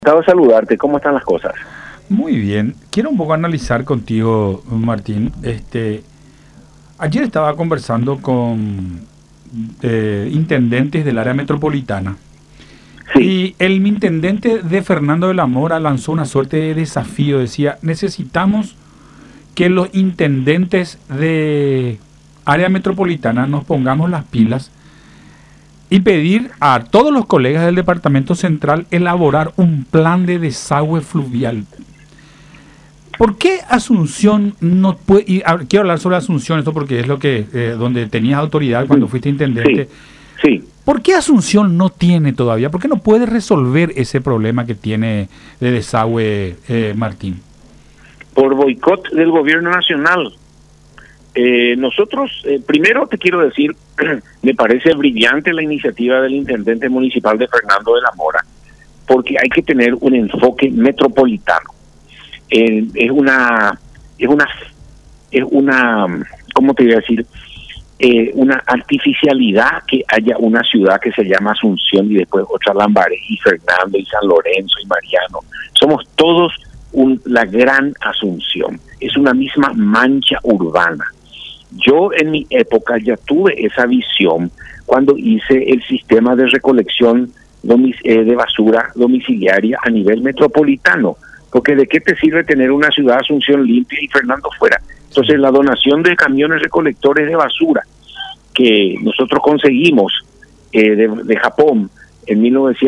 Encantado de saludarte, ¿cómo están las cosas? Muy bien. Quiero un poco analizar contigo, Martín. Ayer estaba conversando con intendentes del área metropolitana. Sí. Y el intendente de Fernando de la Mora lanzó una suerte de desafío. Decía, necesitamos que los intendentes de área metropolitana nos pongamos las pilas y pedir a todos los colegas del Departamento Central elaborar un plan de desagüe fluvial. ¿Por qué Asunción no puede? Quiero hablar sobre Asunción, esto porque es lo que donde tenías autoridad cuando fuiste intendente. Sí. ¿Por qué Asunción no tiene todavía? ¿Por qué no puede resolver ese problema que tiene de desagüe, Martín? Por boicot del gobierno nacional. Nosotros, primero te quiero decir, me parece brillante la iniciativa del intendente municipal de Fernando de la Mora, porque hay que tener un enfoque metropolitano. Es una, ¿cómo te voy a decir? Una artificialidad que haya una ciudad que se llama Asunción y después otra Lambaré y Fernando y San Lorenzo y Mariano. Somos todos la gran Asunción. Es una misma mancha urbana. Yo en mi época ya tuve esa visión cuando hice el sistema de recolección de basura domiciliaria a nivel metropolitano, porque ¿de qué te sirve tener una ciudad Asunción limpia y Fernando fuera? Entonces la donación de camiones recolectores de basura que nosotros conseguimos de Japón en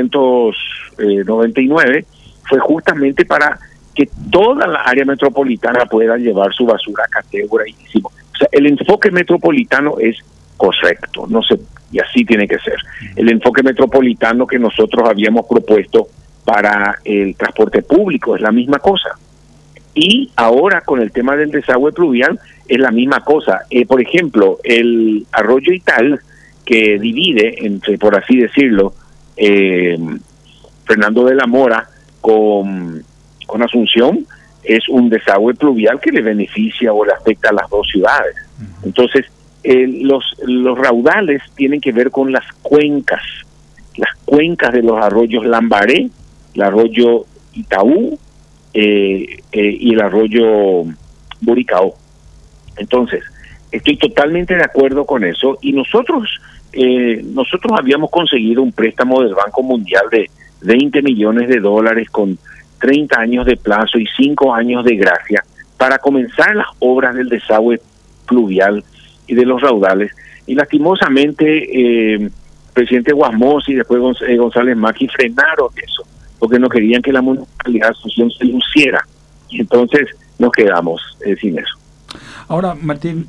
1999 fue justamente para que toda la área metropolitana pueda llevar su basura a categoría. O sea, el enfoque metropolitano es correcto, no sé, y así tiene que ser. El enfoque metropolitano que nosotros habíamos propuesto para el transporte público es la misma cosa. Y ahora con el tema del desagüe pluvial es la misma cosa. Por ejemplo, el arroyo Ital, que divide entre, por así decirlo, Fernando de la Mora con Asunción, es un desagüe pluvial que le beneficia o le afecta a las dos ciudades. Entonces, los raudales tienen que ver con las cuencas de los arroyos Lambaré, el arroyo Itaú y el arroyo Buricao. Entonces, estoy totalmente de acuerdo con eso y nosotros habíamos conseguido un préstamo del Banco Mundial de $20 millones con 30 años de plazo y 5 años de gracia para comenzar las obras del desagüe pluvial y de los raudales. Y lastimosamente, el presidente Guasmos y después González Macri frenaron eso, porque no querían que la municipalidad de Asunción se luciera. Y entonces nos quedamos sin eso. Ahora, Martín,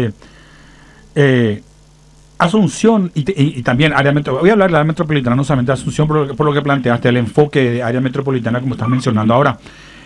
Asunción y también área metropolitana, voy a hablar de la área metropolitana, no solamente de Asunción, por lo que planteaste, el enfoque de área metropolitana, como estás mencionando. Ahora,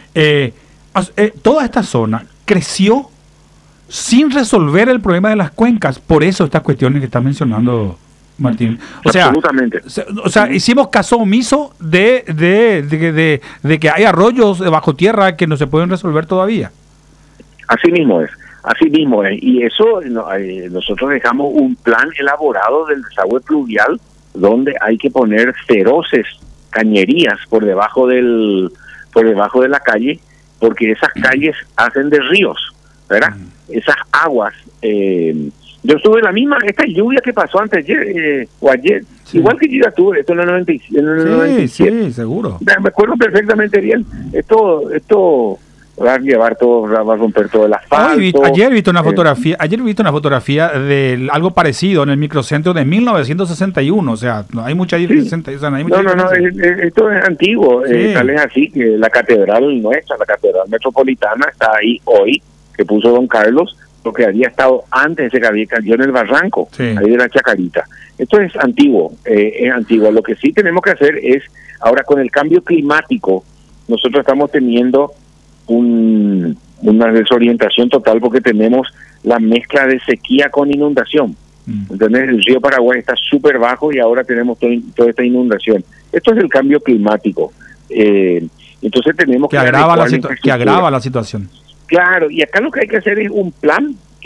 toda esta zona creció sin resolver el problema de las cuencas, por eso estas cuestiones que estás mencionando, Martín. Absolutamente. O sea, hicimos caso omiso de que hay arroyos bajo tierra que no se pueden resolver todavía. Así mismo es. Y eso nosotros dejamos un plan elaborado del desagüe pluvial donde hay que poner feroces cañerías por debajo de la calle, porque esas calles hacen de ríos, ¿verdad? Esas aguas. Yo estuve esta lluvia que pasó antes o ayer, sí. Igual que yo ya tuve, esto en el 97. Sí, seguro. Me acuerdo perfectamente bien. Esto va a llevar todo, va a romper todo el asfalto. Ayer he visto una fotografía de algo parecido en el microcentro de 1961, o sea, no hay mucha diferencia. Sí. Esto es antiguo, sí. Tal es así que la catedral nuestra, la catedral metropolitana está ahí hoy, que puso don Carlos, lo que había estado antes de que había cayó en el barranco, sí. Ahí de la Chacarita. Esto es antiguo, Lo que sí tenemos que hacer es, ahora con el cambio climático, nosotros estamos teniendo una desorientación total porque tenemos la mezcla de sequía con inundación. ¿Entendés? El río Paraguay está súper bajo y ahora tenemos toda esta inundación. Esto es el cambio climático. Entonces tenemos que agrava la situación. Claro, y acá lo que hay que hacer es un plan que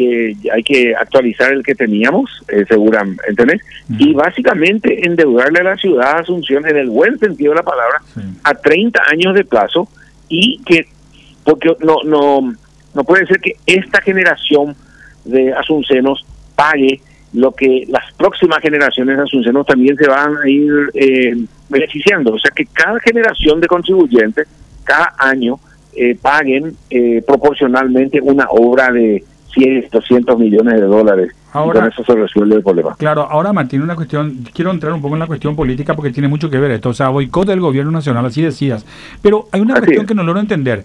hay que actualizar el que teníamos, seguramente, ¿entendés? Y básicamente endeudarle a la ciudad de Asunción, en el buen sentido de la palabra, a 30 años de plazo, y que, porque no puede ser que esta generación de asuncenos pague lo que las próximas generaciones de asuncenos también se van a ir beneficiando. O sea, que cada generación de contribuyentes, cada año, paguen proporcionalmente una obra de 100, 200 millones de dólares. Ahora, y con eso se resuelve el problema. Claro, ahora Martín, una cuestión, quiero entrar un poco en la cuestión política porque tiene mucho que ver esto, o sea, boicot del gobierno nacional, así decías, pero hay una cuestión que no logro entender.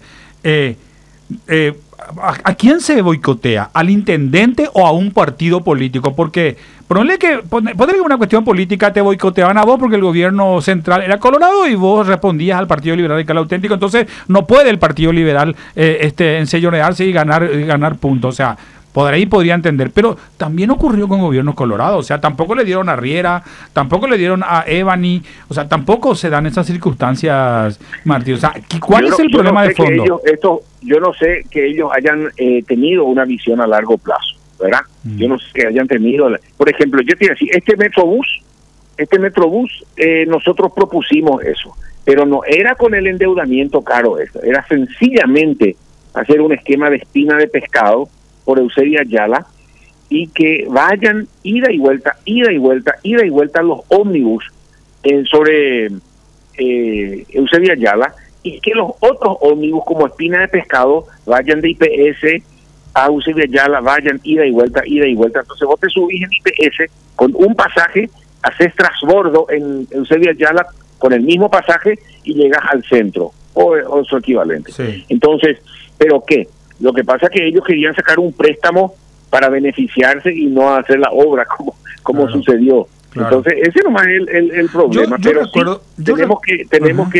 ¿A quién se boicotea? ¿Al intendente o a un partido político? Porque ponerle que una cuestión política te boicoteaban a vos porque el gobierno central era Colorado y vos respondías al Partido Liberal Radical Auténtico, entonces no puede el Partido Liberal enseñorearse y ganar puntos. O sea, por ahí podría entender, pero también ocurrió con gobiernos colorados, o sea, tampoco le dieron a Riera, tampoco le dieron a Evany, o sea, tampoco se dan esas circunstancias, Martín. O sea, ¿cuál es el problema de fondo? Yo no sé que ellos hayan tenido una visión a largo plazo, ¿verdad? Yo no sé que hayan tenido, por ejemplo, yo te iba a decir, este Metrobús, nosotros propusimos eso, pero no era con el endeudamiento caro esto, era sencillamente hacer un esquema de espina de pescado por Eusebio Ayala, y que vayan ida y vuelta los ómnibus sobre Eusebio Ayala, y que los otros ómnibus como espina de pescado vayan de IPS a Eusebio Ayala, vayan ida y vuelta. Entonces vos te subís en IPS con un pasaje, haces transbordo en Eusebio Ayala con el mismo pasaje y llegas al centro, o su equivalente. Sí. Entonces, ¿pero qué? Lo que pasa es que ellos querían sacar un préstamo para beneficiarse y no hacer la obra como claro, sucedió. Claro. Entonces, ese nomás es el problema. Pero recuerdo, sí, tenemos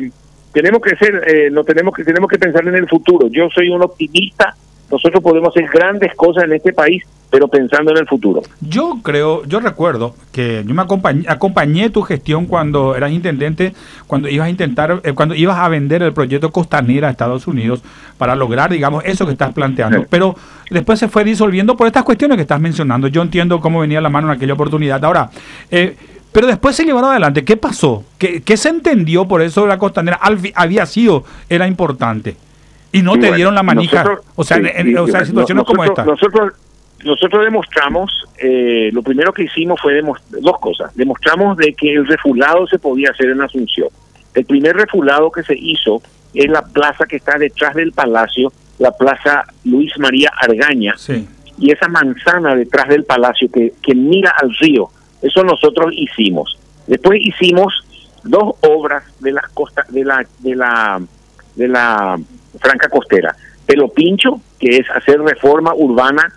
que pensar en el futuro. Yo soy un optimista. Nosotros podemos hacer grandes cosas en este país, pero pensando en el futuro. Yo recuerdo que yo acompañé tu gestión cuando eras intendente, cuando ibas a vender el proyecto Costanera a Estados Unidos para lograr, digamos, eso que estás planteando. Sí. Pero después se fue disolviendo por estas cuestiones que estás mencionando. Yo entiendo cómo venía la mano en aquella oportunidad. Ahora, pero después se llevaron adelante. ¿Qué pasó? ¿Qué se entendió por eso de la Costanera? Era importante. Y no te dieron la manija, en situaciones como esta. Nosotros demostramos, lo primero que hicimos fue dos cosas. Demostramos de que el refulado se podía hacer en Asunción. El primer refulado que se hizo es la plaza que está detrás del palacio, la plaza Luis María Argaña, sí, y esa manzana detrás del palacio que mira al río. Eso nosotros hicimos. Después hicimos dos obras de las costas de la Franca Costera. Pelo Pincho, que es hacer reforma urbana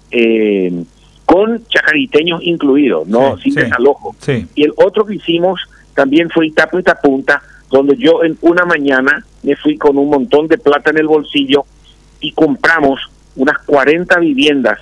con chacariteños incluidos, no sin desalojo. Sí. Y el otro que hicimos también fue Itapuita Punta, donde yo en una mañana me fui con un montón de plata en el bolsillo y compramos unas 40 viviendas,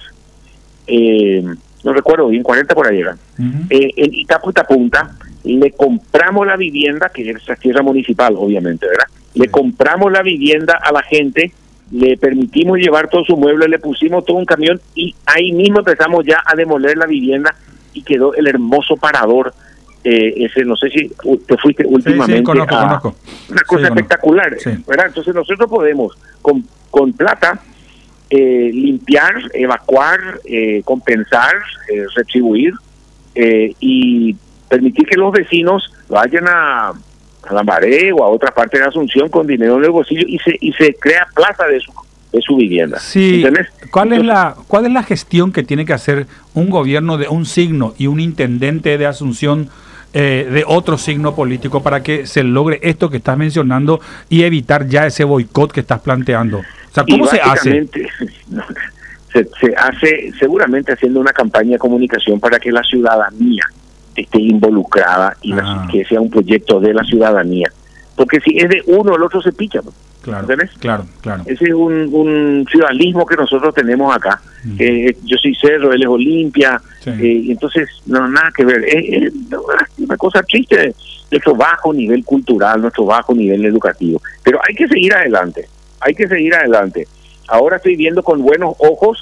no recuerdo bien, 40 por ahí eran, en Itapuita Punta. Le compramos la vivienda, que es tierra municipal, obviamente, ¿verdad? Le compramos la vivienda a la gente, le permitimos llevar todo su mueble, le pusimos todo un camión y ahí mismo empezamos ya a demoler la vivienda y quedó el hermoso parador. Ese, no sé si te fuiste últimamente. Conozco. Una cosa espectacular, ¿verdad? Entonces nosotros podemos con plata limpiar, evacuar, compensar, retribuir y permitir que los vecinos vayan a Lambaré o a otra parte de Asunción con dinero en el bolsillo y se crea plaza de su vivienda. Sí. ¿Cuál es la gestión que tiene que hacer un gobierno de un signo y un intendente de Asunción de otro signo político para que se logre esto que estás mencionando y evitar ya ese boicot que estás planteando? O sea, ¿cómo se hace? Se hace seguramente haciendo una campaña de comunicación para que la ciudadanía esté involucrada y que sea un proyecto de la ciudadanía, porque si es de uno, el otro se picha. Claro. Ese es un ciudadanismo que nosotros tenemos acá. Yo soy Cerro, él es Olimpia, y entonces no nada que ver. Es una cosa triste de nuestro bajo nivel cultural, nuestro bajo nivel educativo, pero hay que seguir adelante. Ahora estoy viendo con buenos ojos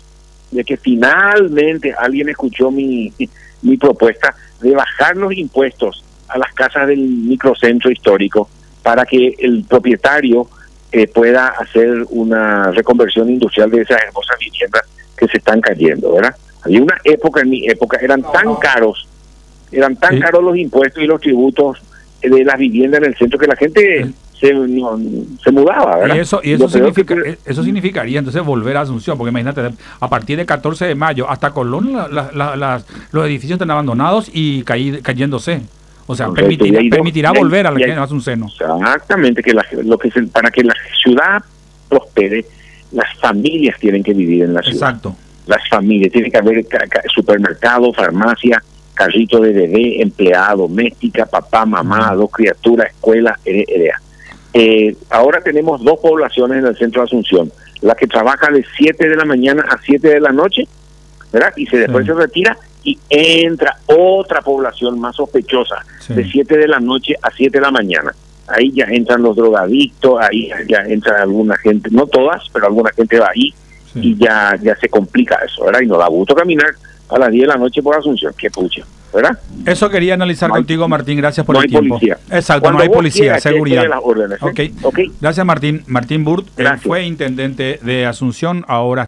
de que finalmente alguien escuchó mi propuesta de bajar los impuestos a las casas del microcentro histórico para que el propietario pueda hacer una reconversión industrial de esas hermosas viviendas que se están cayendo, ¿verdad? Había una época, en mi época, eran tan caros los impuestos y los tributos de las viviendas en el centro que la gente se mudaba, ¿verdad? Y eso significaría entonces volver a Asunción, porque imagínate, a partir del 14 de mayo hasta Colón los edificios están abandonados y cayéndose. O sea, permitirá volver a la Asunción. Exactamente, para que la ciudad prospere, las familias tienen que vivir en la ciudad. Exacto. Las familias, tiene que haber supermercado, farmacia, carrito de bebé, empleada doméstica, papá, mamá, dos criaturas, escuela, ahora tenemos 2 poblaciones en el centro de Asunción, la que trabaja de 7 de la mañana a 7 de la noche, ¿verdad? Y después se retira y entra otra población más sospechosa, de 7 de la noche a 7 de la mañana. Ahí ya entran los drogadictos, ahí ya entra alguna gente, no todas, pero alguna gente va ahí y ya se complica eso, ¿verdad? Y no da gusto caminar a las 10 de la noche por Asunción, qué pucha, ¿verdad? Eso quería analizar contigo, Martín, gracias por el tiempo. Policía. Exacto, Cuando no hay policía, seguridad. Las órdenes, Okay. Gracias, Martín. Martín Burt fue intendente de Asunción, ahora